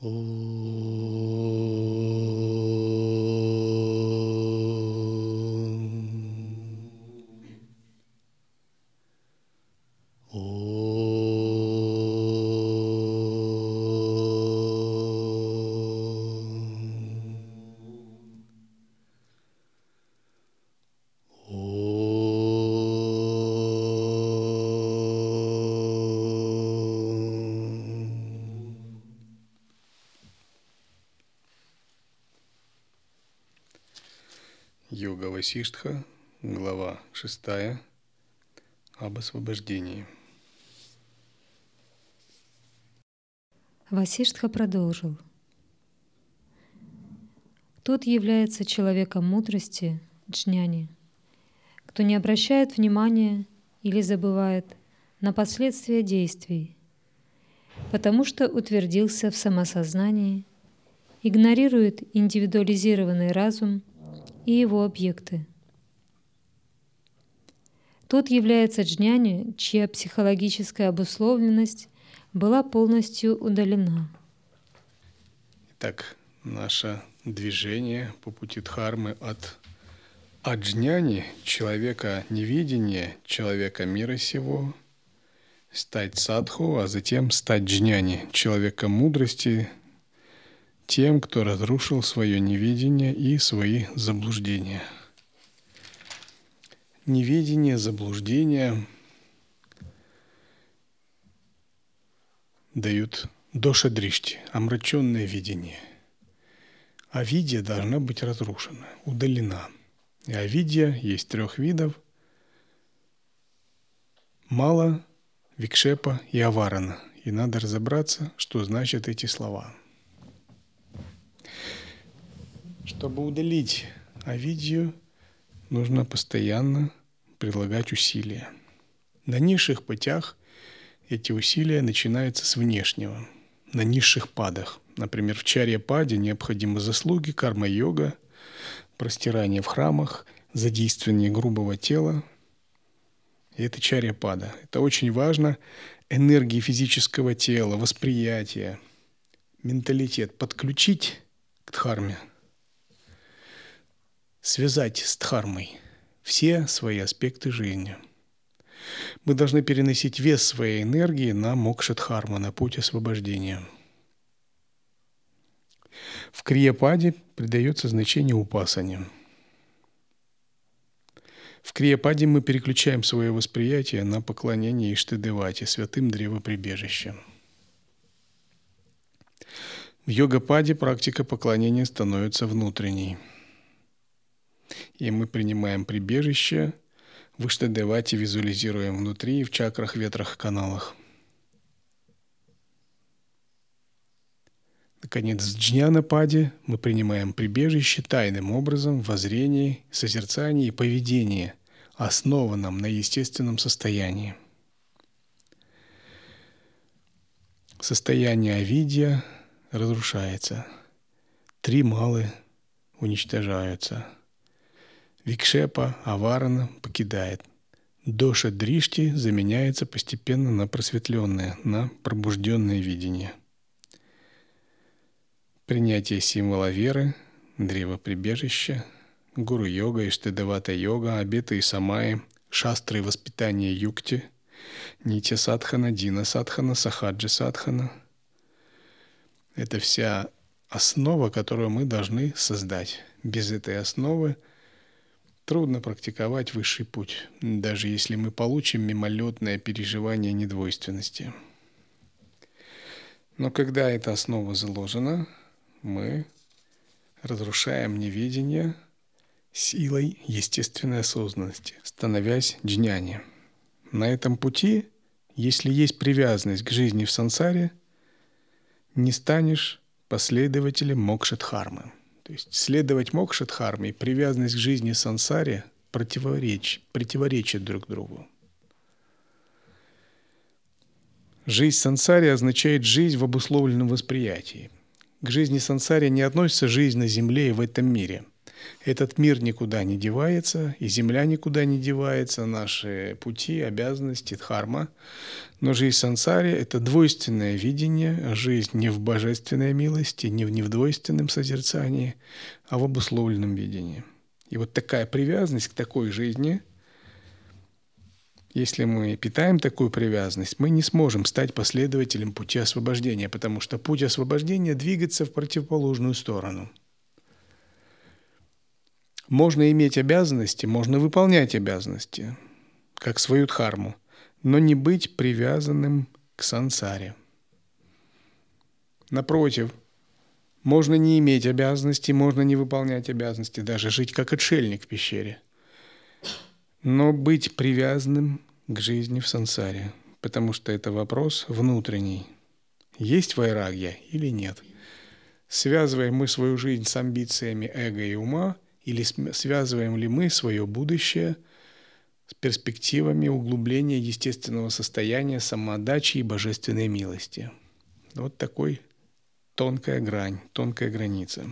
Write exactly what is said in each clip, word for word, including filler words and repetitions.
Йога Васиштха, глава шестая, об освобождении. Васиштха продолжил. Тот является человеком мудрости, джняни, кто не обращает внимания или забывает на последствия действий, потому что утвердился в самосознании, игнорирует индивидуализированный разум и его объекты. Тот является джняни, чья психологическая обусловленность была полностью удалена. Итак, наше движение по пути дхармы от аджняни, человека невидения, человека мира сего, стать садху, а затем стать джняни, человека мудрости, тем, кто разрушил свое невидение и свои заблуждения. Невидение, заблуждения дают доша-дришти, омраченное видение. Авидья должна быть разрушена, удалена. И авидья есть трех видов: мала, викшепа и аварана. И надо разобраться, что значат эти слова. Чтобы удалить авидью, нужно постоянно прилагать усилия. На низших путях эти усилия начинаются с внешнего. На низших падах, например, в чарья-паде необходимы заслуги, карма-йога, простирание в храмах, задействование грубого тела. И это чарья-пада. Это очень важно. Энергии физического тела, восприятия, менталитет подключить к дхарме. Связать с дхармой все свои аспекты жизни. Мы должны переносить вес своей энергии на мокша-дхарму, на путь освобождения. В крия-паде придается значение упасане. В крия-паде мы переключаем свое восприятие на поклонение Иштадевате, святым древоприбежищам. В йога-паде практика поклонения становится внутренней. И мы принимаем прибежище в Иштадевате, визуализируем внутри и в чакрах, ветрах, каналах. Наконец, в джняна-паде мы принимаем прибежище тайным образом в воззрении, созерцании и поведении, основанном на естественном состоянии. Состояние авидья разрушается. Три малы уничтожаются. Викшепа, аварана покидает. Доша дришти заменяется постепенно на просветленное, на пробужденное видение. Принятие символа веры, древоприбежища, гуру-йога, иштадевата-йога, обеты и самаи, шастры и воспитание юкти, нитья-садхана, дина-садхана, сахаджа-садхана. Это вся основа, которую мы должны создать. Без этой основы трудно практиковать высший путь, даже если мы получим мимолетное переживание недвойственности. Но когда эта основа заложена, мы разрушаем неведение силой естественной осознанности, становясь джняни. На этом пути, если есть привязанность к жизни в сансаре, не станешь последователем мокша-дхармы. То есть следовать мокша-дхарме и привязанность к жизни в сансаре противоречат, противоречат друг другу. Жизнь в сансаре означает жизнь в обусловленном восприятии. К жизни в сансаре не относится жизнь на земле и в этом мире. Этот мир никуда не девается, и земля никуда не девается, наши пути, обязанности, дхарма. Но жизнь в сансаре – это двойственное видение, жизнь не в божественной милости, не в недвойственном созерцании, а в обусловленном видении. И вот такая привязанность к такой жизни, если мы питаем такую привязанность, мы не сможем стать последователем пути освобождения, потому что путь освобождения двигается в противоположную сторону. Можно иметь обязанности, можно выполнять обязанности, как свою дхарму, но не быть привязанным к сансаре. Напротив, можно не иметь обязанностей, можно не выполнять обязанности, даже жить как отшельник в пещере, но быть привязанным к жизни в сансаре, потому что это вопрос внутренний. Есть вайрагья или нет? Связываем мы свою жизнь с амбициями эго и ума, или связываем ли мы свое будущее с перспективами углубления естественного состояния самоотдачи и божественной милости? Вот такой тонкая грань, тонкая граница.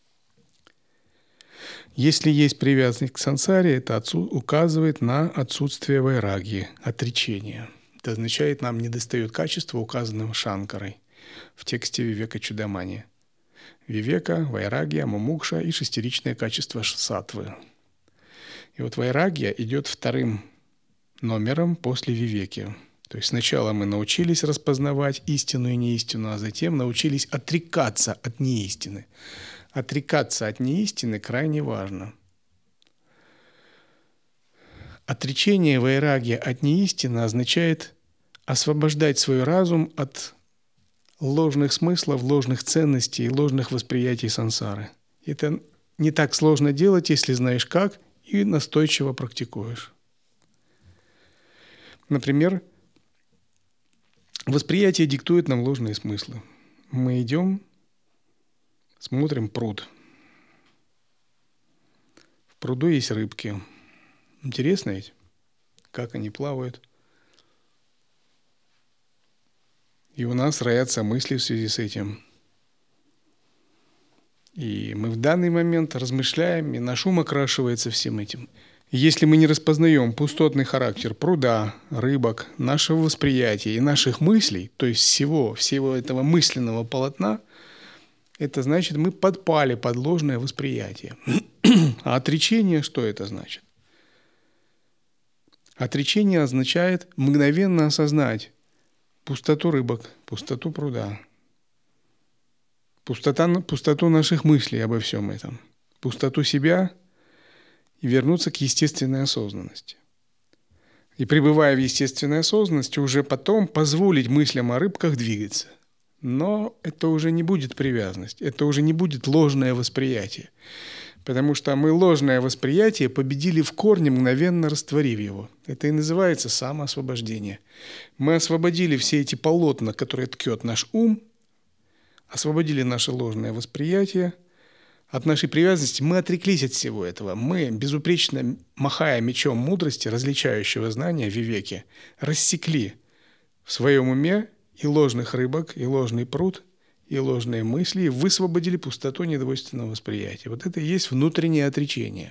Если есть привязанность к сансаре, это указывает на отсутствие вайрагьи, отречения. Это означает, нам недостает качества, указанного Шанкарой в тексте Вивека Чудамани. Вивека, вайрагья, мумукша и шестеричное качество саттвы. И вот вайрагья идет вторым номером после вивеки. То есть сначала мы научились распознавать истину и неистину, а затем научились отрекаться от неистины. Отрекаться от неистины крайне важно. Отречение вайрагья от неистины означает освобождать свой разум от ложных смыслов, ложных ценностей и ложных восприятий сансары. Это не так сложно делать, если знаешь как и настойчиво практикуешь. Например, восприятие диктует нам ложные смыслы. Мы идем, смотрим пруд. В пруду есть рыбки. Интересно ведь, как они плавают. И у нас роятся мысли в связи с этим. И мы в данный момент размышляем, и наш ум окрашивается всем этим. И если мы не распознаем пустотный характер пруда, рыбок, нашего восприятия и наших мыслей, то есть всего, всего этого мысленного полотна, это значит, мы подпали под ложное восприятие. А отречение, что это значит? Отречение означает мгновенно осознать пустоту рыбок, пустоту пруда, пустота, пустоту наших мыслей обо всем этом, пустоту себя и вернуться к естественной осознанности. И пребывая в естественной осознанности, уже потом позволить мыслям о рыбках двигаться. Но это уже не будет привязанность, это уже не будет ложное восприятие. Потому что мы ложное восприятие победили в корне, мгновенно растворив его. Это и называется самоосвобождение. Мы освободили все эти полотна, которые ткет наш ум, освободили наше ложное восприятие от нашей привязанности. Мы отреклись от всего этого. Мы, безупречно махая мечом мудрости, различающего знания в вивеке, рассекли в своем уме и ложных рыбок, и ложный пруд, и ложные мысли, и высвободили пустоту недвойственного восприятия. Вот это и есть внутреннее отречение.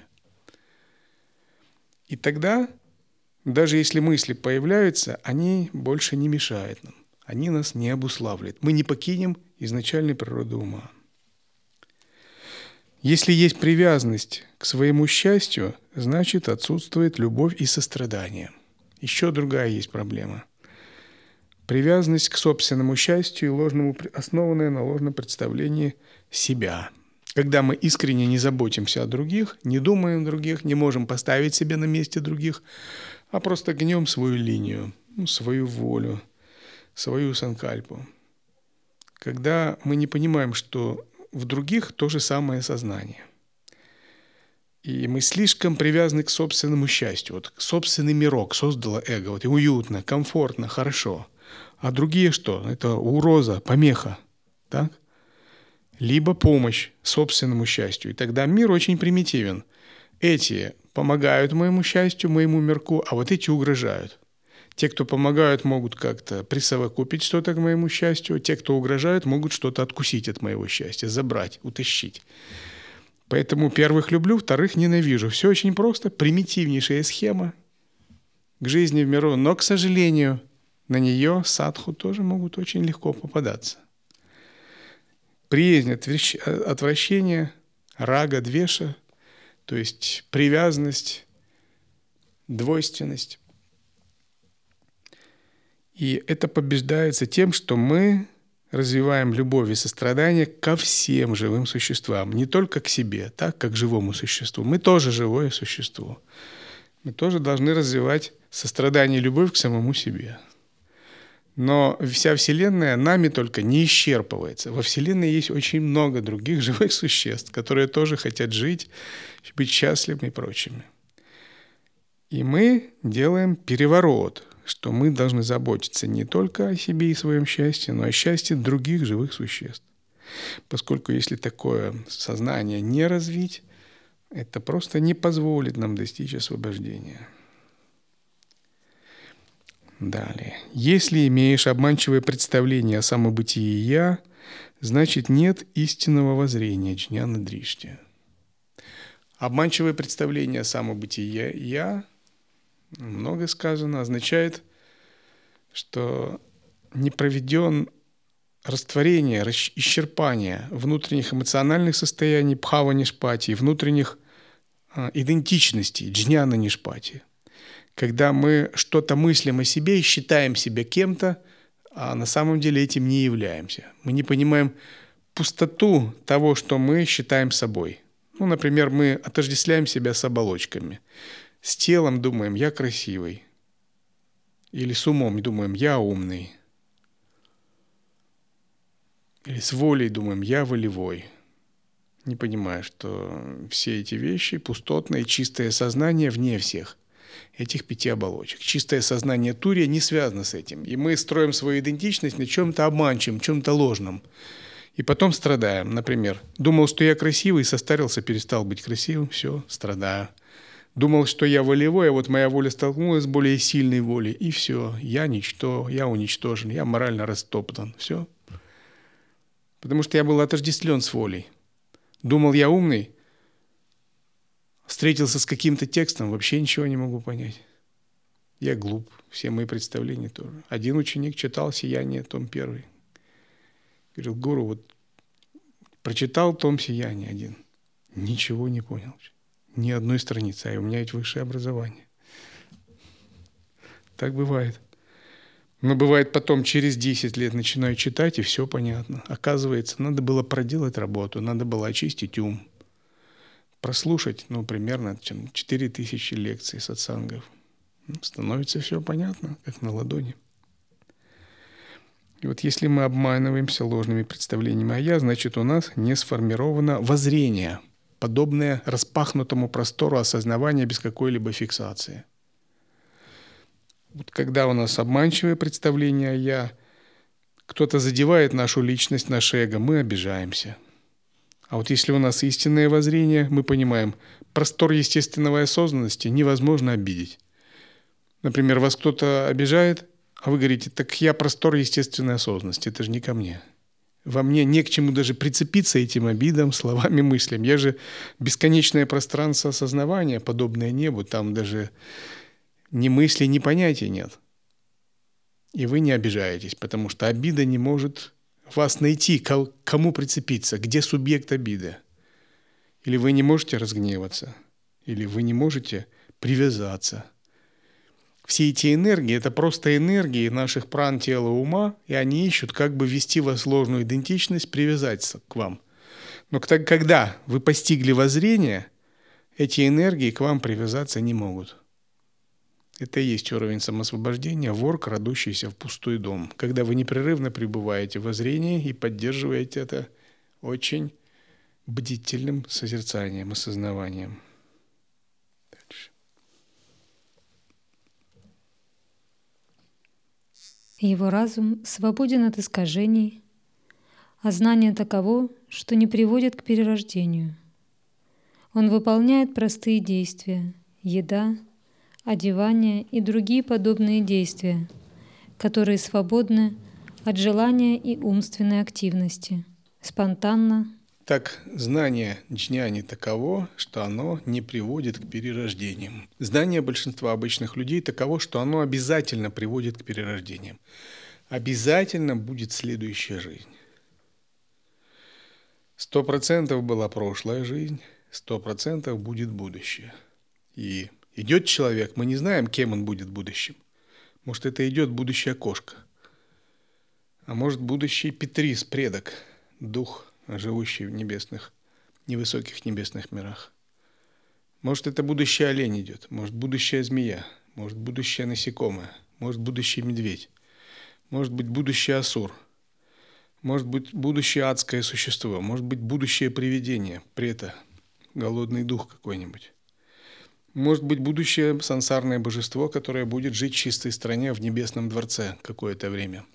И тогда, даже если мысли появляются, они больше не мешают нам. Они нас не обуславливают. Мы не покинем изначальной природы ума. Если есть привязанность к своему счастью, значит отсутствует любовь и сострадание. Еще другая есть проблема. Привязанность к собственному счастью и ложному, основанная на ложном представлении себя. Когда мы искренне не заботимся о других, не думаем о других, не можем поставить себя на месте других, а просто гнем свою линию, свою волю, свою санкальпу. Когда мы не понимаем, что в других то же самое сознание. И мы слишком привязаны к собственному счастью. Вот собственный мирок создало эго. Вот и уютно, комфортно, хорошо. А другие что? Это угроза, помеха. Так? Либо помощь собственному счастью. И тогда мир очень примитивен. Эти помогают моему счастью, моему мирку, а вот эти угрожают. Те, кто помогают, могут как-то присовокупить что-то к моему счастью. Те, кто угрожают, могут что-то откусить от моего счастья, забрать, утащить. Поэтому первых люблю, вторых ненавижу. Все очень просто, примитивнейшая схема к жизни в миру. Но, к сожалению, на нее садху тоже могут очень легко попадаться. Приязнь, отвращение, рага, двеша, то есть привязанность, двойственность. И это побеждается тем, что мы развиваем любовь и сострадание ко всем живым существам, не только к себе, так как к живому существу. Мы тоже живое существо. Мы тоже должны развивать сострадание и любовь к самому себе. Но вся Вселенная нами только не исчерпывается. Во Вселенной есть очень много других живых существ, которые тоже хотят жить, быть счастливыми и прочими. И мы делаем переворот, что мы должны заботиться не только о себе и своем счастье, но и о счастье других живых существ. Поскольку если такое сознание не развить, это просто не позволит нам достичь освобождения. Далее. Если имеешь обманчивое представление о самобытии «я», значит нет истинного воззрения джняна дришти. Обманчивое представление о самобытии «я», много сказано, означает, что не проведен растворение, исчерпание внутренних эмоциональных состояний бхава-нишпати и внутренних а, идентичностей джняна-нишпати. Когда мы что-то мыслим о себе и считаем себя кем-то, а на самом деле этим не являемся. Мы не понимаем пустоту того, что мы считаем собой. Ну, например, мы отождествляем себя с оболочками. С телом думаем «я красивый». Или с умом думаем «я умный». Или с волей думаем «я волевой». Не понимая, что все эти вещи пустотное, чистое сознание вне всех этих пяти оболочек. Чистое сознание Турия не связано с этим. И мы строим свою идентичность на чем-то обманчивом, чем-то ложном. И потом страдаем. Например, думал, что я красивый, состарился, перестал быть красивым, все, страдаю. Думал, что я волевой, а вот моя воля столкнулась с более сильной волей, и все, я ничто, я уничтожен, я морально растоптан, все. Потому что я был отождествлен с волей. Думал, я умный, встретился с каким-то текстом, вообще ничего не могу понять. Я глуп, все мои представления тоже. Один ученик читал «Сияние», том первый. Говорил: гуру, вот прочитал том «Сияние» один, ничего не понял. Ни одной страницы, а у меня ведь высшее образование. Так бывает. Но бывает потом, через десять лет начинаю читать, и все понятно. Оказывается, надо было проделать работу, надо было очистить ум, прослушать, ну, примерно четыре тысячи лекций сатсангов. Ну, становится все понятно, как на ладони. И вот если мы обманываемся ложными представлениями о «я», значит, у нас не сформировано воззрение, подобное распахнутому простору осознавания без какой-либо фиксации. Вот когда у нас обманчивое представление о «я», кто-то задевает нашу личность, наше эго, мы обижаемся. А вот если у нас истинное воззрение, мы понимаем, простор естественной осознанности невозможно обидеть. Например, вас кто-то обижает, а вы говорите: так я простор естественной осознанности, это же не ко мне. Во мне не к чему даже прицепиться этим обидам, словами, мыслями. Я же бесконечное пространство осознавания, подобное небу, там даже ни мысли, ни понятия нет. И вы не обижаетесь, потому что обида не может вас найти, к кому прицепиться, где субъект обиды. Или вы не можете разгневаться, или вы не можете привязаться. Все эти энергии – это просто энергии наших пран, тела, ума, и они ищут, как бы ввести вас в ложную идентичность, привязаться к вам. Но когда вы постигли воззрение, эти энергии к вам привязаться не могут. Это и есть уровень самоосвобождения, вор, крадущийся в пустой дом. Когда вы непрерывно пребываете в воззрении и поддерживаете это очень бдительным созерцанием, осознаванием. Дальше. Его разум свободен от искажений, а знание таково, что не приводит к перерождению. Он выполняет простые действия – еда, одевание и другие подобные действия, которые свободны от желания и умственной активности, спонтанно Так, знание джняни таково, что оно не приводит к перерождениям. Знание большинства обычных людей таково, что оно обязательно приводит к перерождениям. Обязательно будет следующая жизнь. Сто процентов была прошлая жизнь, сто процентов будет будущее. И идет человек, мы не знаем, кем он будет в будущем. Может, это идет будущая кошка. А может, будущий Петрис, предок, дух, живущий в небесных, невысоких небесных мирах. Может, это будущий олень идет, может, будущая змея, может, будущее насекомое, может, будущий медведь, может быть, будущий асур, может быть, будущее адское существо, может быть, будущее привидение, прета, голодный дух какой-нибудь. Может быть, будущее сансарное божество, которое будет жить в чистой стране в небесном дворце какое-то время.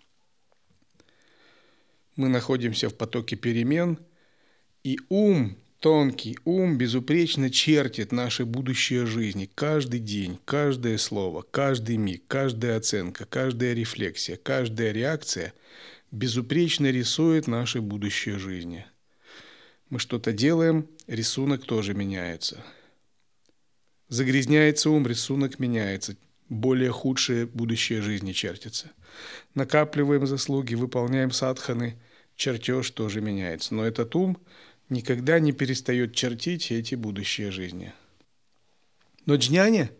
Мы находимся в потоке перемен, и ум, тонкий ум, безупречно чертит наши будущие жизни. Каждый день, каждое слово, каждый миг, каждая оценка, каждая рефлексия, каждая реакция безупречно рисует наши будущие жизни. Мы что-то делаем, рисунок тоже меняется. Загрязняется ум, рисунок меняется. Более худшие будущие жизни чертятся. Накапливаем заслуги, выполняем садханы, чертеж тоже меняется. Но этот ум никогда не перестает чертить эти будущие жизни. Но джняни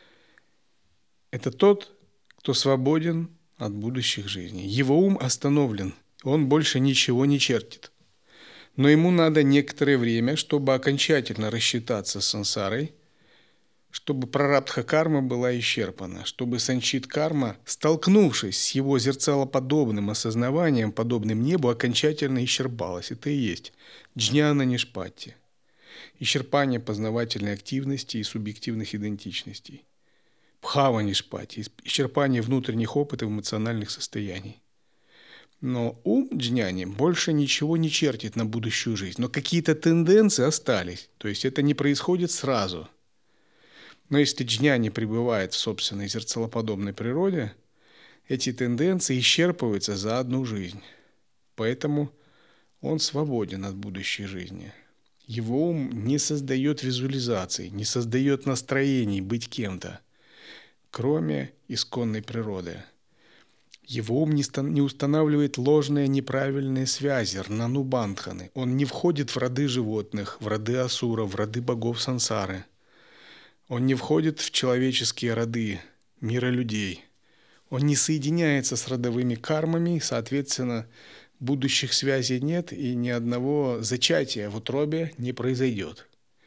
– это тот, кто свободен от будущих жизней. Его ум остановлен, он больше ничего не чертит. Но ему надо некоторое время, чтобы окончательно рассчитаться с сансарой, чтобы прарабдха карма была исчерпана, чтобы санчит карма, столкнувшись с его зерцалоподобным осознаванием, подобным небу, окончательно исчерпалась. Это и есть джняна нишпатти. Исчерпание познавательной активности и субъективных идентичностей. Бхава нишпатти. Исчерпание внутренних опытов эмоциональных состояний. Но ум джняни больше ничего не чертит на будущую жизнь. Но какие-то тенденции остались. То есть это не происходит сразу. Но если джняни пребывает в собственной зерцалоподобной природе, эти тенденции исчерпываются за одну жизнь. Поэтому он свободен от будущей жизни. Его ум не создает визуализаций, не создает настроений быть кем-то, кроме исконной природы. Его ум не устанавливает ложные неправильные связи, рнанубандханы. Он не входит в роды животных, в роды асуров, в роды богов сансары. Он не входит в человеческие роды мира людей. Он не соединяется с родовыми кармами, соответственно, будущих связей нет, и ни одного зачатия в утробе не произойдет.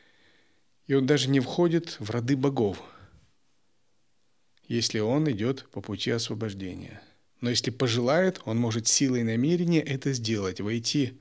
И он даже не входит в роды богов, если он идет по пути освобождения. Но если пожелает, он может силой намерения это сделать, войти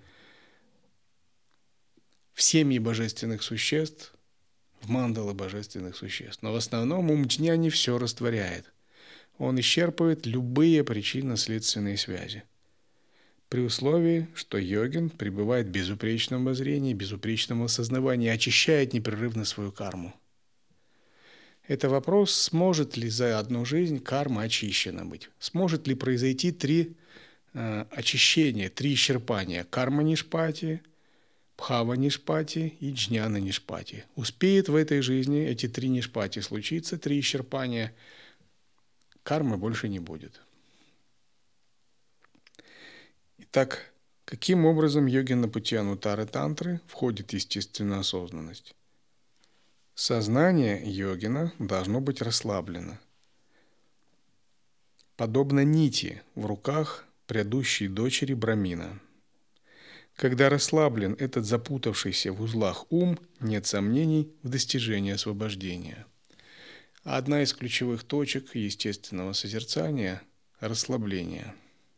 в семьи божественных существ, в мандалы божественных существ. Но в основном ум джняни все растворяет. Он исчерпывает любые причинно-следственные связи. При условии, что йогин пребывает в безупречном воззрении, безупречном осознавании, очищает непрерывно свою карму. Это вопрос, сможет ли за одну жизнь карма очищена быть. Сможет ли произойти три э, очищения, три исчерпания. Карма нишпати, бхава нишпати и джняна нишпати. Успеет в этой жизни эти три нишпати случиться, три исчерпания, кармы больше не будет. Итак, каким образом йогин на пути анутары тантры входит естественная осознанность? Сознание йогина должно быть расслаблено. Подобно нити в руках предыдущей дочери Брамина. Когда расслаблен этот запутавшийся в узлах ум, нет сомнений в достижении освобождения. Одна из ключевых точек естественного созерцания – расслабление.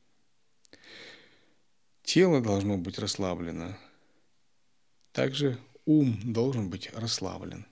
Тело должно быть расслаблено. Также ум должен быть расслаблен.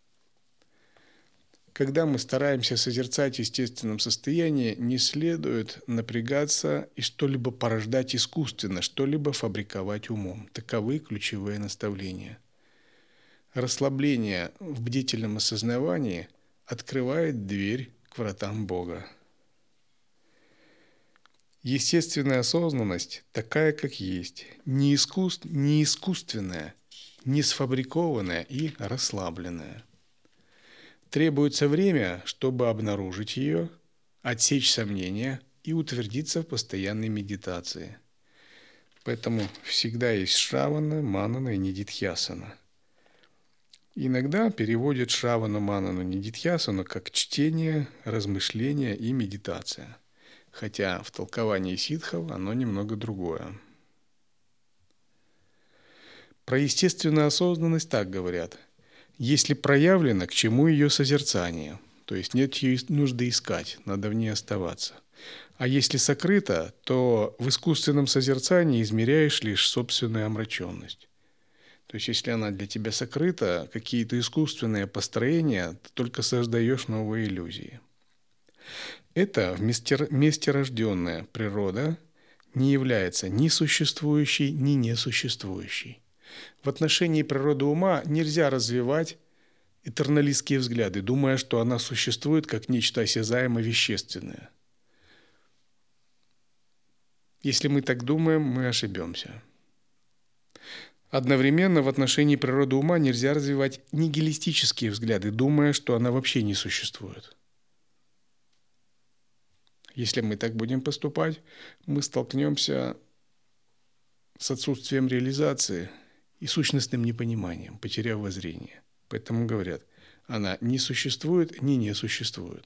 Когда мы стараемся созерцать в естественном состоянии, не следует напрягаться и что-либо порождать искусственно, что-либо фабриковать умом. Таковы ключевые наставления. Расслабление в бдительном осознавании открывает дверь к вратам Бога. Естественная осознанность такая, как есть, не, искус... не искусственная, не сфабрикованная и расслабленная. Требуется время, чтобы обнаружить ее, отсечь сомнения и утвердиться в постоянной медитации. Поэтому всегда есть Шравана, Манана и Нидидхьясана. Иногда переводят Шравану, Манану, Нидидхьясану как чтение, размышление и медитация. Хотя в толковании ситхов оно немного другое. Про естественную осознанность так говорят. Если проявлено, к чему ее созерцание? То есть нет ее нужды искать, надо в ней оставаться. А если сокрыто, то в искусственном созерцании измеряешь лишь собственную омраченность. То есть если она для тебя сокрыта, какие-то искусственные построения, ты только создаешь новые иллюзии. Это вместе рожденная природа не является ни существующей, ни несуществующей. В отношении природы ума нельзя развивать этерналистские взгляды, думая, что она существует как нечто осязаемо вещественное. Если мы так думаем, мы ошибемся. Одновременно в отношении природы ума нельзя развивать нигилистические взгляды, думая, что она вообще не существует. Если мы так будем поступать, мы столкнемся с отсутствием реализации и сущностным непониманием, потеряв воззрение. Поэтому говорят, она не существует, ни не существует.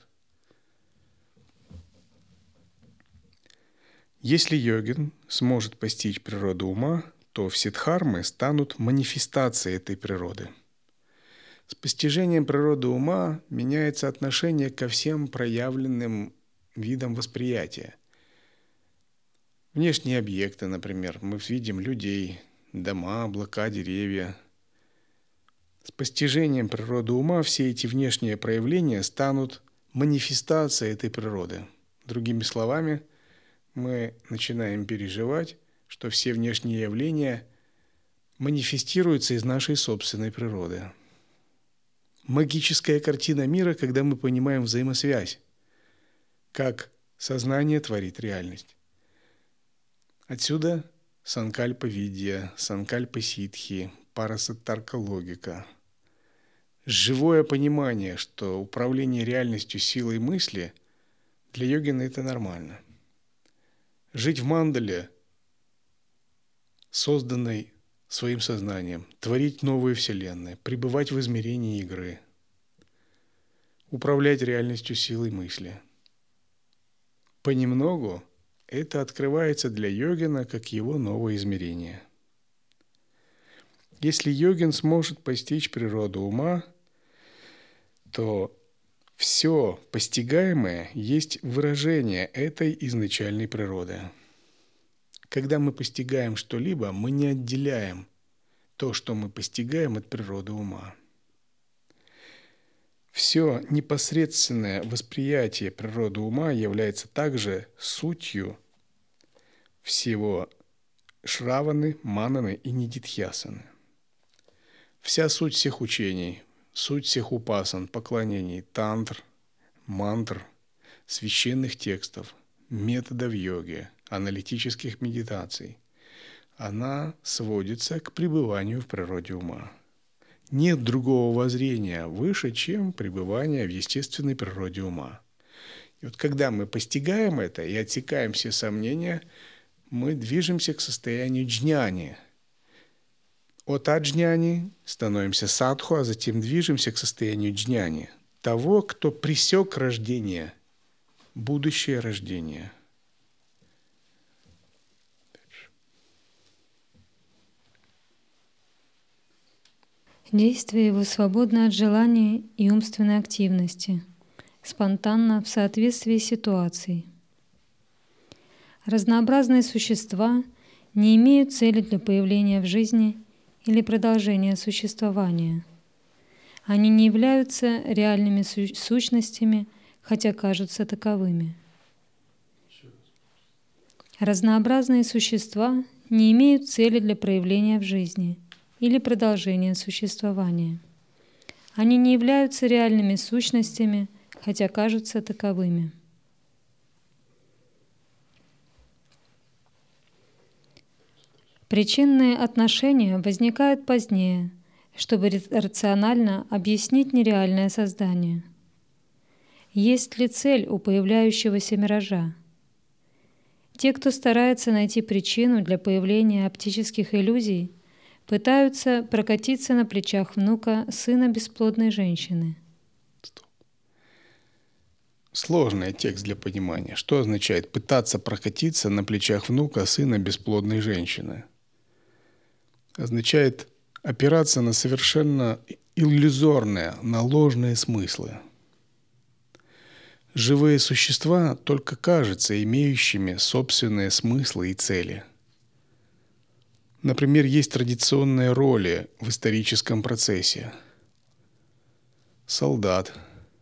Если йогин сможет постичь природу ума, то все дхармы станут манифестацией этой природы. С постижением природы ума меняется отношение ко всем проявленным видам восприятия. Внешние объекты, например, мы видим людей, дома, облака, деревья. С постижением природы ума все эти внешние проявления станут манифестацией этой природы. Другими словами, мы начинаем переживать, что все внешние явления манифестируются из нашей собственной природы. Магическая картина мира, когда мы понимаем взаимосвязь, как сознание творит реальность. Отсюда санкальпа-видья, санкальпа-ситхи, парасаттарка-логика. Живое понимание, что управление реальностью силой мысли для йогина это нормально. Жить в мандале, созданной своим сознанием, творить новые вселенные, пребывать в измерении игры, управлять реальностью силой мысли. Понемногу это открывается для йогина как его новое измерение. Если йогин сможет постичь природу ума, то все постигаемое есть выражение этой изначальной природы. Когда мы постигаем что-либо, мы не отделяем то, что мы постигаем, от природы ума. Все непосредственное восприятие природы ума является также сутью всего Шраваны, Мананы и Нидидхьясаны. Вся суть всех учений, суть всех упасан, поклонений, тантр, мантр, священных текстов, методов йоги, аналитических медитаций, она сводится к пребыванию в природе ума. Нет другого воззрения выше, чем пребывание в естественной природе ума. И вот когда мы постигаем это и отсекаем все сомнения, мы движемся к состоянию джняни. От аджняни становимся садху, а затем движемся к состоянию джняни, того, кто пресек рождение, будущее рождение. Действие его свободно от желаний и умственной активности, спонтанно в соответствии с ситуацией. Разнообразные существа не имеют цели для появления в жизни или продолжения существования. Они не являются реальными су- сущностями, хотя кажутся таковыми. Разнообразные существа не имеют цели для проявления в жизни или продолжения существования. Они не являются реальными сущностями, хотя кажутся таковыми. Причинные отношения возникают позднее, чтобы рационально объяснить нереальное создание. Есть ли цель у появляющегося миража? Те, кто старается найти причину для появления оптических иллюзий, пытаются прокатиться на плечах внука сына бесплодной женщины. Сложный текст для понимания. Что означает пытаться прокатиться на плечах внука сына бесплодной женщины? Означает опираться на совершенно иллюзорные, на ложные смыслы. Живые существа только кажутся имеющими собственные смыслы и цели. Например, есть традиционные роли в историческом процессе. Солдат,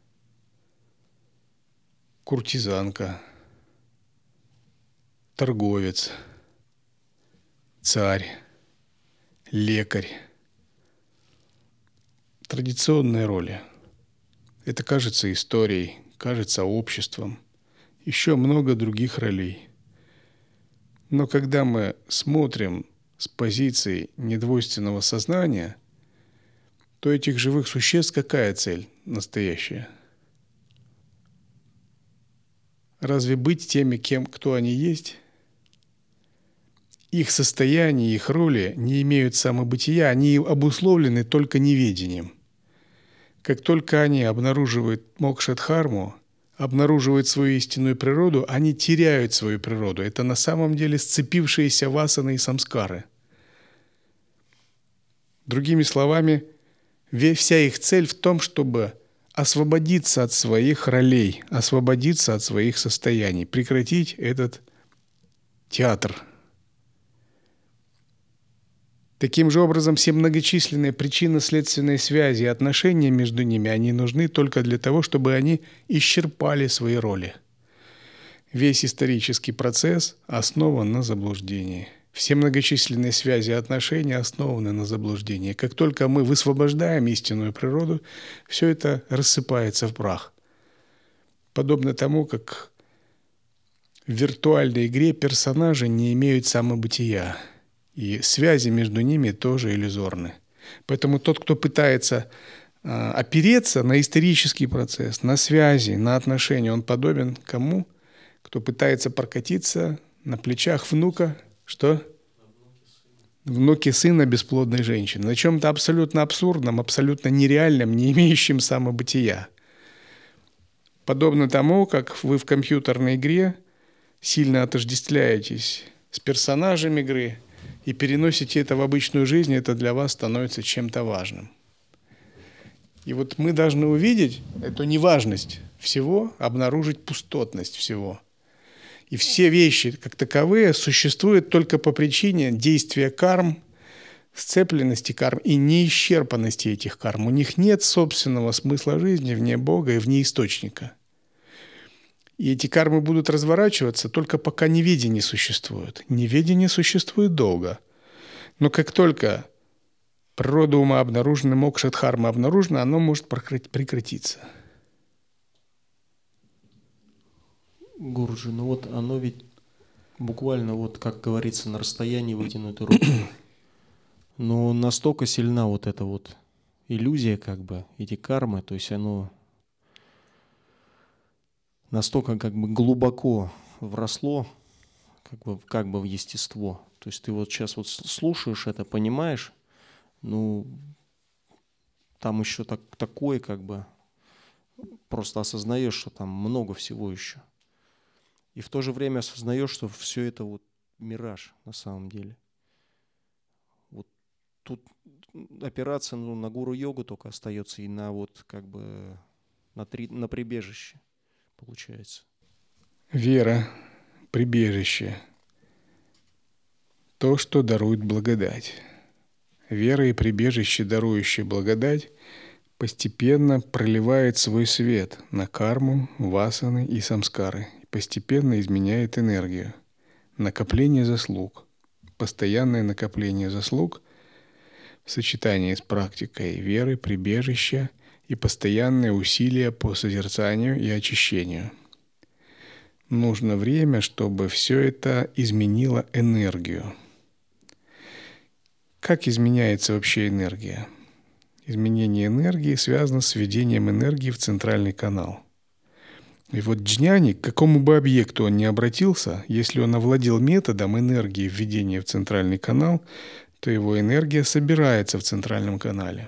куртизанка, торговец, царь, лекарь. Традиционные роли. Это кажется историей, кажется обществом, еще много других ролей. Но когда мы смотрим с позиции недвойственного сознания, то этих живых существ какая цель настоящая? Разве быть теми, кем, кто они есть? Их состояние, их роли не имеют самобытия, они обусловлены только неведением. Как только они обнаруживают мокша-дхарму, обнаруживают свою истинную природу, они теряют свою природу. Это на самом деле сцепившиеся васаны и самскары. Другими словами, вся их цель в том, чтобы освободиться от своих ролей, освободиться от своих состояний, прекратить этот театр. Таким же образом, все многочисленные причинно-следственные связи и отношения между ними, они нужны только для того, чтобы они исчерпали свои роли. Весь исторический процесс основан на заблуждении. Все многочисленные связи и отношения основаны на заблуждении. Как только мы высвобождаем истинную природу, все это рассыпается в прах. Подобно тому, как в виртуальной игре персонажи не имеют самобытия. И связи между ними тоже иллюзорны. Поэтому тот, кто пытается э, опереться на исторический процесс, на связи, на отношения, он подобен кому? Кто пытается прокатиться на плечах внука, что? Внуки сына бесплодной женщины. На чем-то абсолютно абсурдном, абсолютно нереальном, не имеющем самобытия. Подобно тому, как вы в компьютерной игре сильно отождествляетесь с персонажем игры, и переносите это в обычную жизнь, это для вас становится чем-то важным. И вот мы должны увидеть эту неважность всего, обнаружить пустотность всего. И все вещи, как таковые, существуют только по причине действия карм, сцепленности карм и неисчерпанности этих карм. У них нет собственного смысла жизни вне Бога и вне источника. И эти кармы будут разворачиваться только пока неведение существует. Неведение существует долго. Но как только природа ума обнаружена, мокша-дхарма обнаружена, оно может прекратиться. Гуруджи, ну вот оно ведь буквально, вот как говорится, на расстоянии вытянутой руки. Но настолько сильна вот эта вот иллюзия, как бы, эти кармы, то есть оно настолько как бы глубоко вросло как бы, как бы в естество. То есть ты вот сейчас вот слушаешь это, понимаешь, ну, там еще так, такое как бы, просто осознаешь, что там много всего еще. И в то же время осознаешь, что все это вот мираж на самом деле. Вот тут опираться, ну, на гуру-йогу только остается и на вот как бы на, три, на прибежище. Получается. Вера, прибежище. То, что дарует благодать. Вера и прибежище, дарующее благодать, постепенно проливает свой свет на карму, васаны и самскары, и постепенно изменяет энергию. Накопление заслуг. Постоянное накопление заслуг в сочетании с практикой веры, прибежища и постоянные усилия по созерцанию и очищению. Нужно время, чтобы все это изменило энергию. Как изменяется вообще энергия? Изменение энергии связано с введением энергии в центральный канал. И вот джняни, к какому бы объекту он ни обратился, если он овладел методом энергии введения в центральный канал, то его энергия собирается в центральном канале.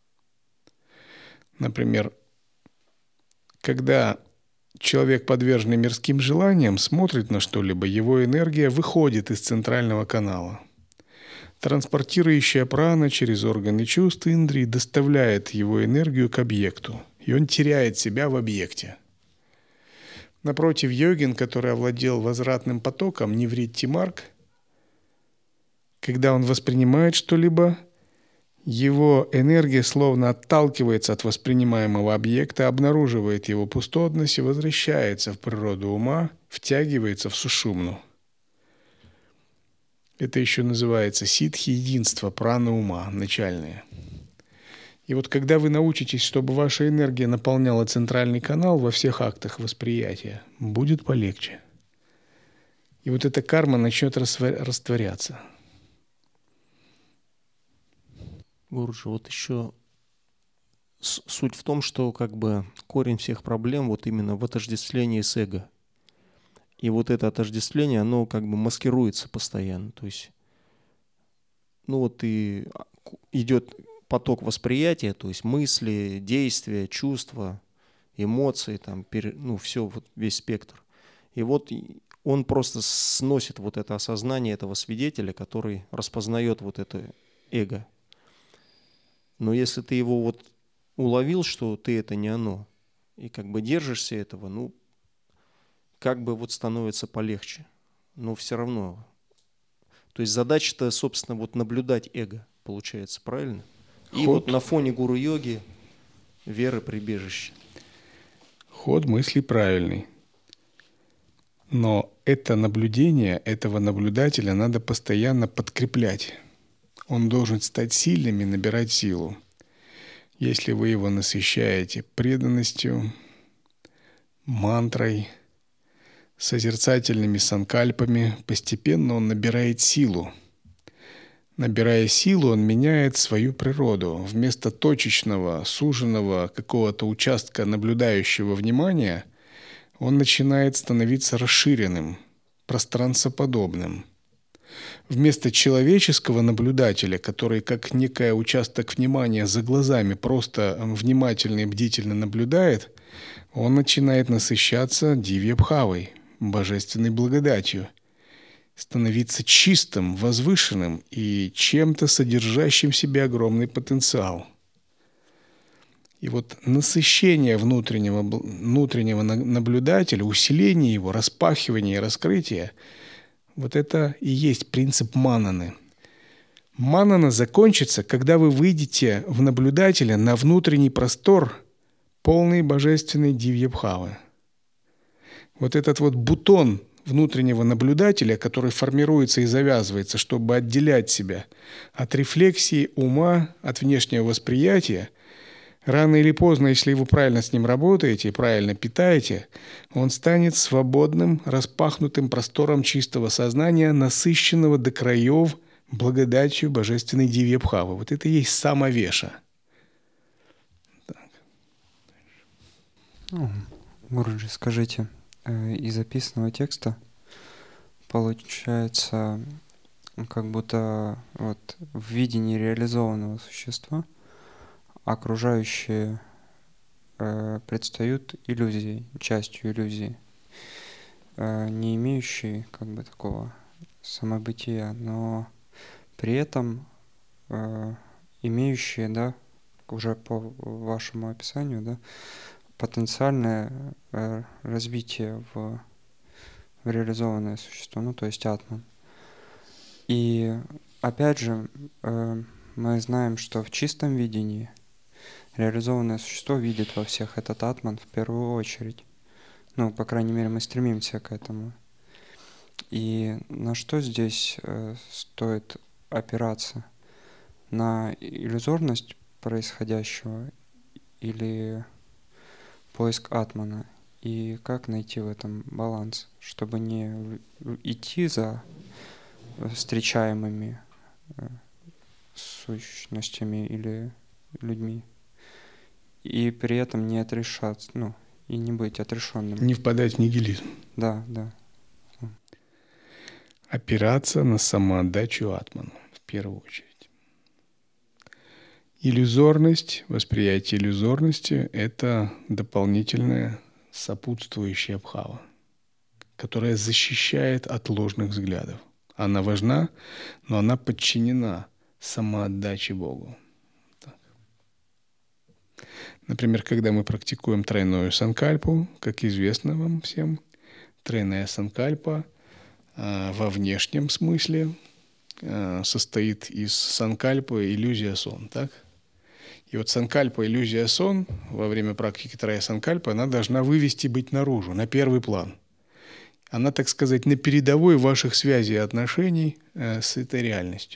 Например, когда человек, подверженный мирским желаниям, смотрит на что-либо, его энергия выходит из центрального канала. Транспортирующая прана через органы чувств индрии доставляет его энергию к объекту, и он теряет себя в объекте. Напротив, йогин, который овладел возвратным потоком, нивритти марг, когда он воспринимает что-либо, его энергия словно отталкивается от воспринимаемого объекта, обнаруживает его пустотность и возвращается в природу ума, втягивается в сушумну. Это еще называется ситхи, единство, прана ума, начальное. И вот когда вы научитесь, чтобы ваша энергия наполняла центральный канал во всех актах восприятия, будет полегче. И вот эта карма начнет растворяться. Гуруджи, вот еще суть в том, что как бы корень всех проблем вот именно в отождествлении с эго. И вот это отождествление, оно как бы маскируется постоянно. То есть, ну вот и идет поток восприятия, то есть мысли, действия, чувства, эмоции, там, ну все, вот весь спектр. И вот он просто сносит вот это осознание этого свидетеля, который распознает вот это эго. Но если ты его вот уловил, что ты это не оно, и как бы держишься этого, ну, как бы вот становится полегче. Но все равно. То есть задача-то, собственно, вот наблюдать эго, получается, правильно? И Ход. Вот на фоне гуру-йоги вера прибежище. Ход мысли правильный. Но это наблюдение, этого наблюдателя надо постоянно подкреплять. Он должен стать сильным и набирать силу. Если вы его насыщаете преданностью, мантрой, созерцательными санкальпами, постепенно он набирает силу. Набирая силу, он меняет свою природу. Вместо точечного, суженного какого-то участка наблюдающего внимания, он начинает становиться расширенным, пространствоподобным. Вместо человеческого наблюдателя, который как некий участок внимания за глазами просто внимательно и бдительно наблюдает, он начинает насыщаться дивья-бхавой, божественной благодатью, становиться чистым, возвышенным и чем-то содержащим в себе огромный потенциал. И вот насыщение внутреннего, внутреннего наблюдателя, усиление его, распахивание и раскрытие – вот это и есть принцип мананы. Манана закончится, когда вы выйдете в наблюдателя на внутренний простор, полный божественной дивья-бхавы. Вот этот вот бутон внутреннего наблюдателя, который формируется и завязывается, чтобы отделять себя от рефлексии ума, от внешнего восприятия, рано или поздно, если вы правильно с ним работаете и правильно питаете, он станет свободным, распахнутым простором чистого сознания, насыщенного до краев благодатью божественной дивья-бхавы. Вот это и есть самовеша. Гуруджи, скажите, из записанного текста получается, как будто вот в видении реализованного существа окружающие э, предстают иллюзией, частью иллюзии, э, не имеющей как бы такого самобытия, но при этом э, имеющие, да, уже по вашему описанию, да, потенциальное э, развитие в, в реализованное существо, ну то есть атман. И опять же э, мы знаем, что в чистом видении реализованное существо видит во всех этот атман в первую очередь. Ну, по крайней мере, мы стремимся к этому. И на что здесь э, стоит опираться? На иллюзорность происходящего или поиск атмана? И как найти в этом баланс, чтобы не идти за встречаемыми сущностями или людьми. И при этом не отрешаться, ну, и не быть отрешенным. Не впадать в нигилизм. Да, да. Опираться на самоотдачу атману в первую очередь. Иллюзорность, восприятие иллюзорности – это дополнительная сопутствующая бхава, которая защищает от ложных взглядов. Она важна, но она подчинена самоотдаче Богу. Так. Например, когда мы практикуем тройную санкальпу, как известно вам всем, тройная санкальпа э, во внешнем смысле э, состоит из санкальпы иллюзия сон, так? И вот санкальпа, иллюзия сон во время практики трая санкальпы, она должна вывести быть наружу, на первый план. Она, так сказать, на передовой ваших связей и отношений э, с этой реальностью.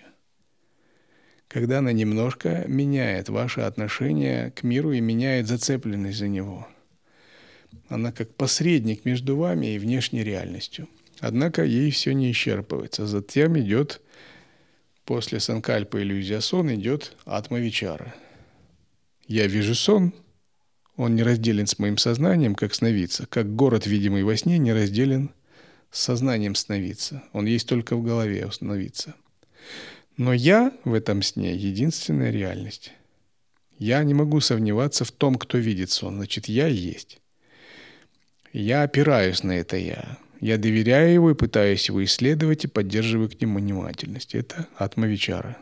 Когда она немножко меняет ваши отношения к миру и меняет зацепленность за него. Она как посредник между вами и внешней реальностью. Однако ей все не исчерпывается. Затем идет, после санкальпы иллюзия сон, идет атма-вичара. Я вижу сон, он не разделен с моим сознанием, как сновидца, как город, видимый во сне, не разделен с сознанием сновидца. Он есть только в голове у сновидца. Но я в этом сне единственная реальность. Я не могу сомневаться в том, кто видит сон. Значит, я есть. Я опираюсь на это я. Я доверяю его и пытаюсь его исследовать и поддерживаю к нему внимательность. Это атма-вичара.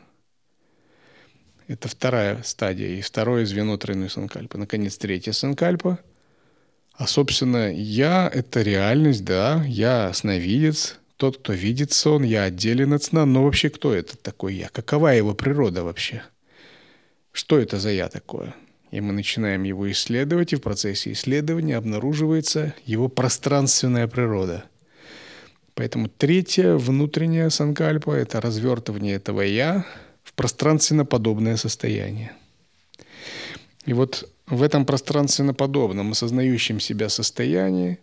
Это вторая стадия и второе звено тройной санкальпы. Наконец, третья санкальпа. А, собственно, я – это реальность, да, я сновидец, тот, кто видит сон, я отделен от сна. Но вообще, кто это такой я? Какова его природа вообще? Что это за я такое? И мы начинаем его исследовать, и в процессе исследования обнаруживается его пространственная природа. Поэтому третья внутренняя санкальпа – это развертывание этого я в пространственно-подобное состояние. И вот в этом пространственно-подобном, осознающем себя состоянии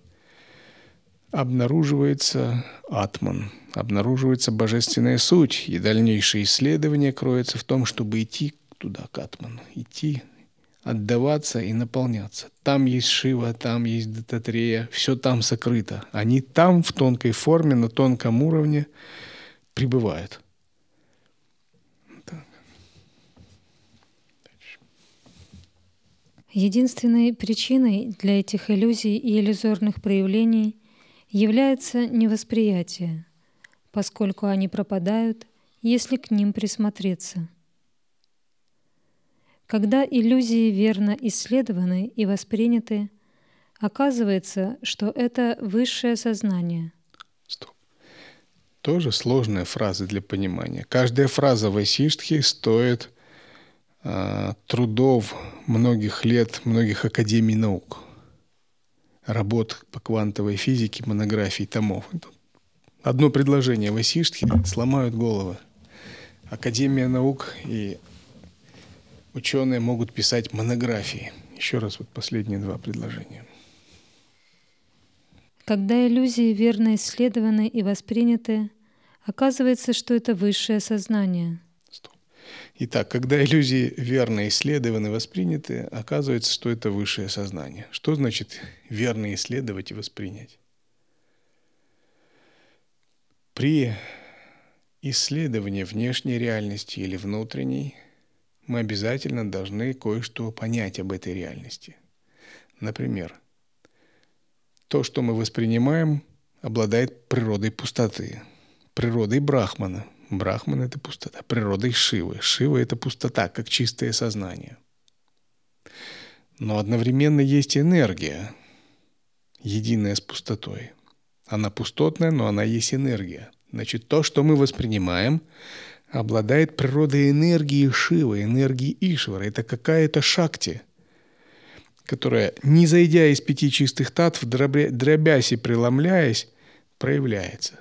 обнаруживается атман, обнаруживается божественная суть, и дальнейшее исследование кроется в том, чтобы идти туда, к атману, идти, отдаваться и наполняться. Там есть Шива, там есть Дататрея, все там сокрыто. Они там в тонкой форме, на тонком уровне пребывают. Единственной причиной для этих иллюзий и иллюзорных проявлений является невосприятие, поскольку они пропадают, если к ним присмотреться. Когда иллюзии верно исследованы и восприняты, оказывается, что это высшее сознание. Стоп. Тоже сложная фраза для понимания. Каждая фраза Васиштхи стоит э, трудов многих лет, многих академий наук, работ по квантовой физике, монографий, томов. Одно предложение Васиштхи сломают головы. Академия наук и ученые могут писать монографии. Еще раз вот последние два предложения. Когда иллюзии верно исследованы и восприняты, оказывается, что это высшее сознание. Стоп. Итак, когда иллюзии верно исследованы и восприняты, оказывается, что это высшее сознание. Что значит верно исследовать и воспринять? При исследовании внешней реальности или внутренней мы обязательно должны кое-что понять об этой реальности. Например, то, что мы воспринимаем, обладает природой пустоты, природой Брахмана. Брахман – это пустота. Природой Шивы. Шива – это пустота, как чистое сознание. Но одновременно есть энергия, единая с пустотой. Она пустотная, но она есть энергия. Значит, то, что мы воспринимаем, обладает природой энергии Шивы, энергии Ишвара. Это какая-то шакти, которая, не зайдя из пяти чистых татв, дробясь и преломляясь, проявляется.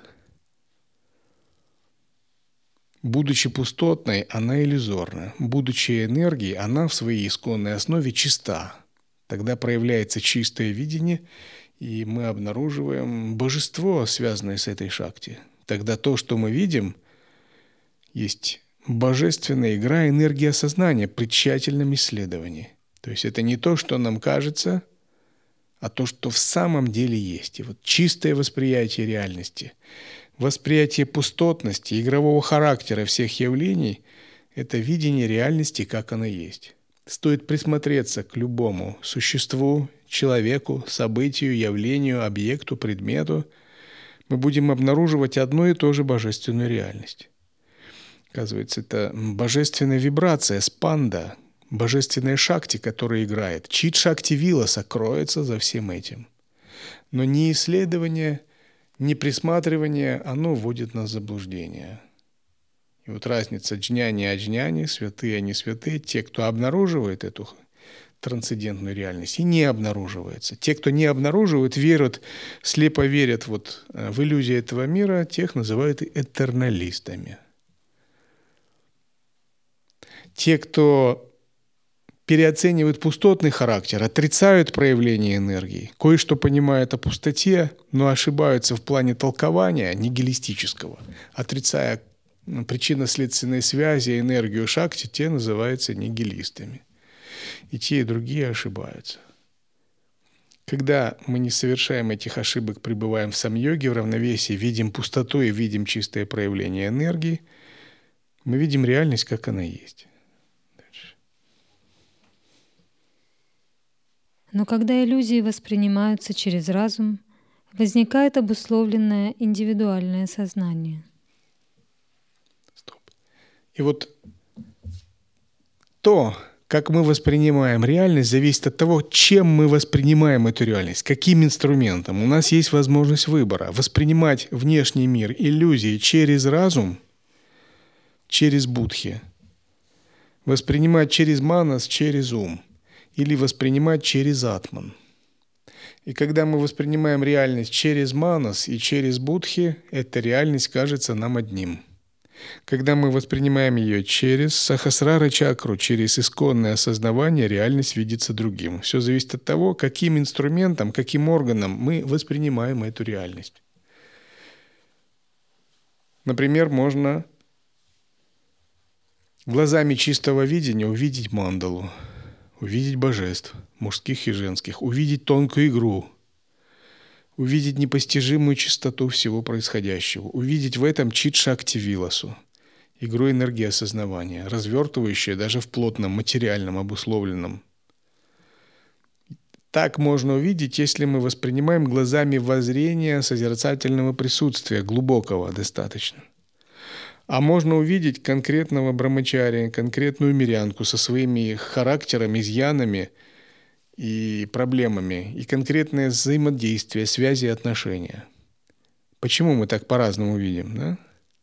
Будучи пустотной, она иллюзорна. Будучи энергией, она в своей исконной основе чиста. Тогда проявляется чистое видение, и мы обнаруживаем божество, связанное с этой шакти. Тогда то, что мы видим, есть божественная игра энергии осознания при тщательном исследовании. То есть это не то, что нам кажется, а то, что в самом деле есть. И вот чистое восприятие реальности, восприятие пустотности, игрового характера всех явлений – это видение реальности, как она есть. Стоит присмотреться к любому существу, человеку, событию, явлению, объекту, предмету, мы будем обнаруживать одну и ту же божественную реальность. Оказывается, это божественная вибрация, спанда, божественная шакти, которая играет. Чит шакти виласа кроется за всем этим. Но ни исследование, ни присматривание, оно вводит нас в заблуждение. И вот разница джняни и аджняни, святые и не святые, те, кто обнаруживает эту трансцендентную реальность, и не обнаруживается. Те, кто не обнаруживает, верят, слепо верят вот в иллюзии этого мира, тех называют этерналистами. Те, кто переоценивают пустотный характер, отрицают проявление энергии, кое-что понимают о пустоте, но ошибаются в плане толкования нигилистического, отрицая причинно-следственные связи, энергию шакти, те называются нигилистами. И те, и другие ошибаются. Когда мы не совершаем этих ошибок, пребываем в самьоге, в равновесии, видим пустоту и видим чистое проявление энергии, мы видим реальность, как она есть. Дальше. Но когда иллюзии воспринимаются через разум, возникает обусловленное индивидуальное сознание. Стоп. И вот то, как мы воспринимаем реальность, зависит от того, чем мы воспринимаем эту реальность, каким инструментом. У нас есть возможность выбора. Воспринимать внешний мир, иллюзии через разум, через будхи. Воспринимать через манас, через ум. Или воспринимать через атман. И когда мы воспринимаем реальность через манас и через будхи, эта реальность кажется нам одним. Когда мы воспринимаем ее через сахасрара чакру, через исконное осознавание, реальность видится другим. Все зависит от того, каким инструментом, каким органом мы воспринимаем эту реальность. Например, можно глазами чистого видения увидеть мандалу, увидеть божеств, мужских и женских, увидеть тонкую игру, увидеть непостижимую чистоту всего происходящего, увидеть в этом чит-шакти виласу, игру энергии осознавания, развертывающую даже в плотном, материальном, обусловленном. Так можно увидеть, если мы воспринимаем глазами воззрения созерцательного присутствия, глубокого достаточно. А можно увидеть конкретного брамачария, конкретную мирянку со своими характерами, изъянами и проблемами, и конкретное взаимодействие, связи и отношения. Почему мы так по-разному видим, да?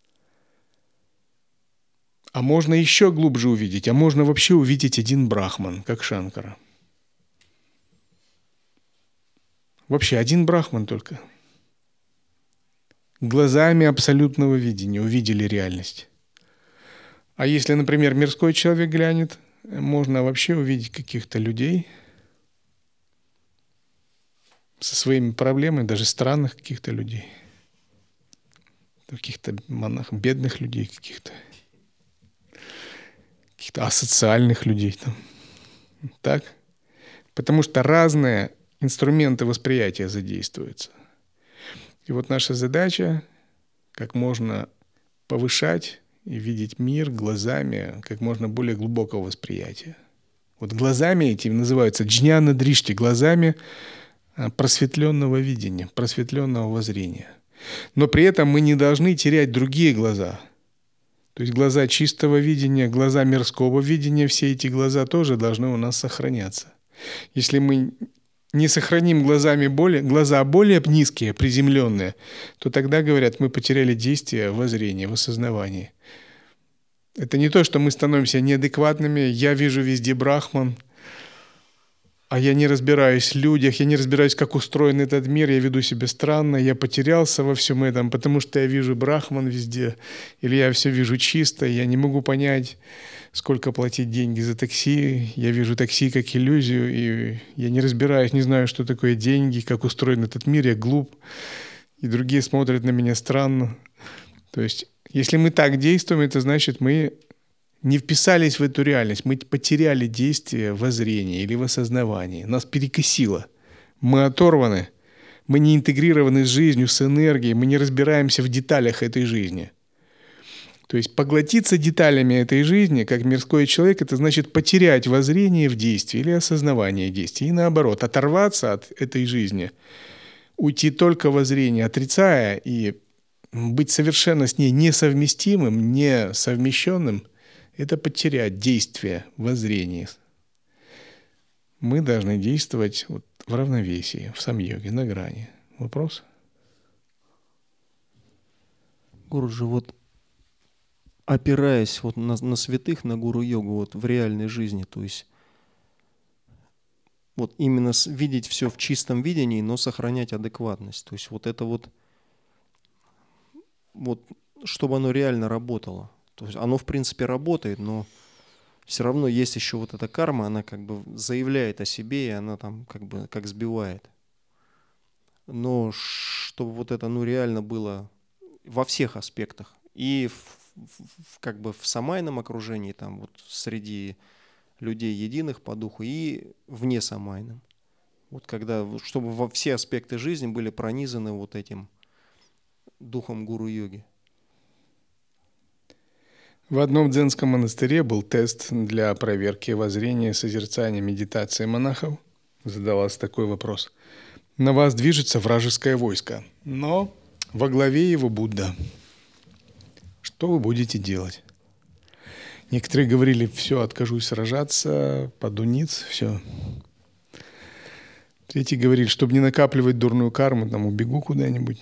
А можно еще глубже увидеть, а можно вообще увидеть один брахман, как Шанкара. Вообще один брахман только. Глазами абсолютного видения увидели реальность. А если, например, мирской человек глянет, можно вообще увидеть каких-то людей со своими проблемами, даже странных каких-то людей, каких-то монахов, бедных людей каких-то, каких-то асоциальных людей там. Так? Потому что разные инструменты восприятия задействуются. И вот наша задача как можно повышать и видеть мир глазами как можно более глубокого восприятия. Вот глазами этим называются джняна дришти, глазами просветленного видения, просветленного воззрения. Но при этом мы не должны терять другие глаза. То есть глаза чистого видения, глаза мирского видения, все эти глаза тоже должны у нас сохраняться. Если мы не сохраним глазами более, глаза более низкие, приземленные, то тогда, говорят, мы потеряли действие в воззрении, в осознавании. Это не то, что мы становимся неадекватными, я вижу везде брахман, а я не разбираюсь в людях, я не разбираюсь, как устроен этот мир, я веду себя странно, я потерялся во всем этом, потому что я вижу брахман везде, или я все вижу чисто, я не могу понять, сколько платить деньги за такси, я вижу такси как иллюзию, и я не разбираюсь, не знаю, что такое деньги, как устроен этот мир, я глуп, и другие смотрят на меня странно. То есть, если мы так действуем, это значит, мы не вписались в эту реальность, мы потеряли действие в воззрении или в осознавании. Нас перекосило. Мы оторваны, мы не интегрированы с жизнью, с энергией, мы не разбираемся в деталях этой жизни. То есть поглотиться деталями этой жизни, как мирской человек, это значит потерять воззрение в действии или осознавание действий. И наоборот, оторваться от этой жизни, уйти только в воззрение, отрицая и быть совершенно с ней несовместимым, несовмещенным, это потерять действие в воззрении. Мы должны действовать вот в равновесии, в самьоге, на грани. Вопрос? Гуруджи, вот опираясь вот на, на святых, на гуру-йогу вот в реальной жизни, то есть вот именно с, видеть все в чистом видении, но сохранять адекватность. То есть вот это вот, вот чтобы оно реально работало. То есть оно в принципе работает, но все равно есть еще вот эта карма, она как бы заявляет о себе, и она там как бы как сбивает. Но чтобы вот это ну реально было во всех аспектах. И в, в, как бы в самайном окружении, там вот среди людей единых по духу, и вне самайном. Вот когда, чтобы во все аспекты жизни были пронизаны вот этим духом гуру-йоги. В одном дзенском монастыре был тест для проверки воззрения, созерцания, медитации монахов. Задавался такой вопрос. На вас движется вражеское войско, но во главе его Будда. Что вы будете делать? Некоторые говорили, все, откажусь сражаться, паду ниц, все. Третьи говорили, чтобы не накапливать дурную карму, там, убегу куда-нибудь.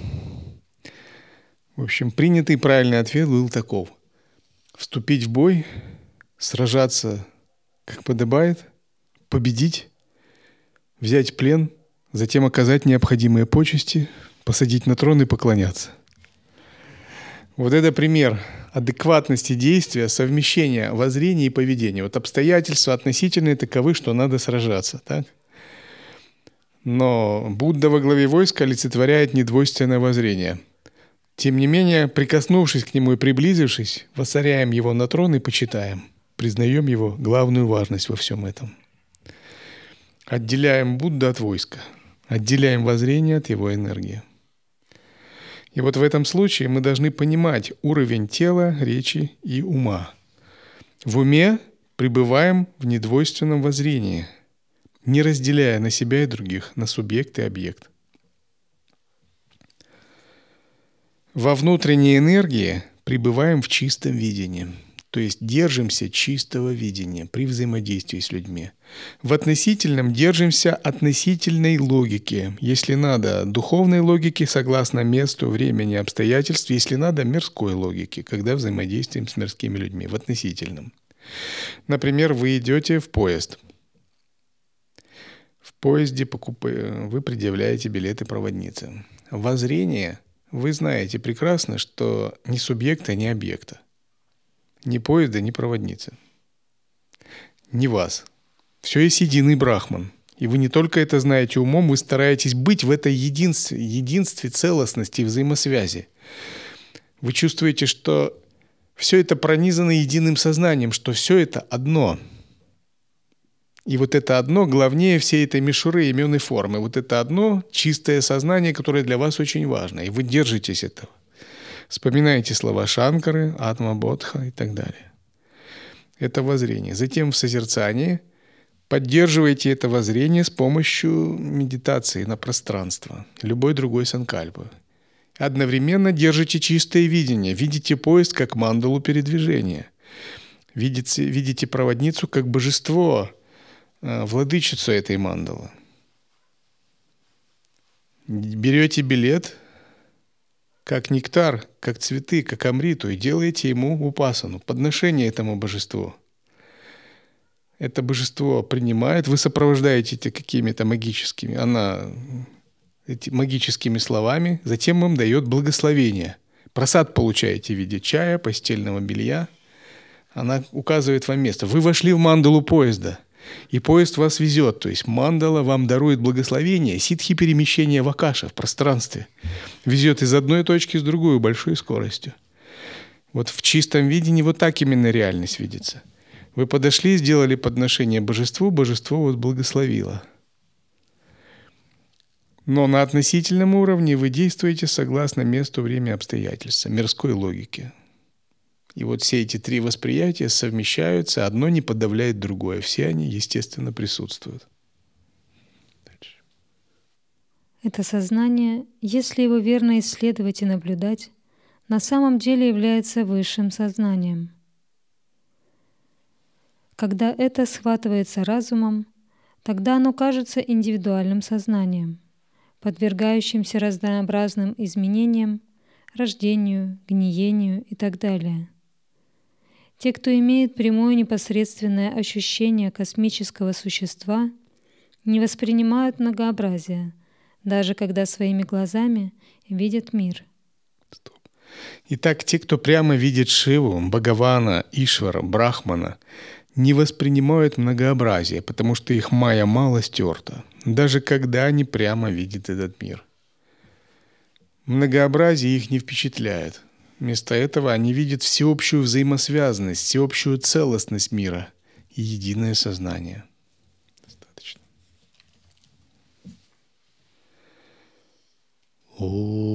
В общем, принятый правильный ответ был таков. Вступить в бой, сражаться, как подобает, победить, взять плен, затем оказать необходимые почести, посадить на трон и поклоняться. Вот это пример адекватности действия, совмещения воззрения и поведения. Вот обстоятельства относительные таковы, что надо сражаться, так? Но Будда во главе войска олицетворяет недвойственное воззрение. Тем не менее, прикоснувшись к нему и приблизившись, воцаряем его на трон и почитаем, признаем его главную важность во всем этом. Отделяем Будду от войска, отделяем воззрение от его энергии. И вот в этом случае мы должны понимать уровень тела, речи и ума. В уме пребываем в недвойственном воззрении, не разделяя на себя и других, на субъект и объект. Во внутренней энергии пребываем в чистом видении, то есть держимся чистого видения при взаимодействии с людьми. В относительном держимся относительной логики, если надо, духовной логики согласно месту, времени, обстоятельств, если надо, мирской логики, когда взаимодействуем с мирскими людьми, в относительном. Например, вы идете в поезд. В поезде покупая, вы предъявляете билеты проводнице. Воззрение вы знаете прекрасно, что ни субъекта, ни объекта, ни поезда, ни проводницы, ни вас. Все есть единый Брахман. И вы не только это знаете умом, вы стараетесь быть в этой единстве, единстве целостности и взаимосвязи. Вы чувствуете, что все это пронизано единым сознанием, что все это одно. И вот это одно главнее всей этой мишуры имен и формы. Вот это одно чистое сознание, которое для вас очень важно. И вы держитесь этого. Вспоминаете слова Шанкары, Атма Бодха и так далее. Это воззрение. Затем в созерцании поддерживаете это воззрение с помощью медитации на пространство, любой другой санкальпы. Одновременно держите чистое видение. Видите поезд как мандалу передвижения. Видите, видите проводницу как божество, владычицу этой мандалы. Берете билет как нектар, как цветы, как амриту и делаете ему упасану, подношение этому божеству. Это божество принимает, вы сопровождаете это какими-то магическими, она эти магическими словами, затем вам дает благословение. Просад получаете в виде чая, постельного белья. Она указывает вам место. Вы вошли в мандалу поезда. И поезд вас везет, то есть мандала вам дарует благословение, ситхи перемещения в акаше, в пространстве. Везет из одной точки в другую большой скоростью. Вот в чистом видении вот так именно реальность видится. Вы подошли, сделали подношение божеству, божество вот благословило. Но на относительном уровне вы действуете согласно месту, времени, обстоятельствам, мирской логике. И вот все эти три восприятия совмещаются, одно не подавляет другое. Все они, естественно, присутствуют. Дальше. Это сознание, если его верно исследовать и наблюдать, на самом деле является высшим сознанием. Когда это схватывается разумом, тогда оно кажется индивидуальным сознанием, подвергающимся разнообразным изменениям, рождению, гниению и так далее. Те, кто имеет прямое непосредственное ощущение космического существа, не воспринимают многообразие, даже когда своими глазами видят мир. Стоп. Итак, те, кто прямо видит Шиву, Бхагавана, Ишвара, Брахмана, не воспринимают многообразие, потому что их майя мало стерта, даже когда они прямо видят этот мир. Многообразие их не впечатляет. Вместо этого они видят всеобщую взаимосвязанность, всеобщую целостность мира и единое сознание. Достаточно. О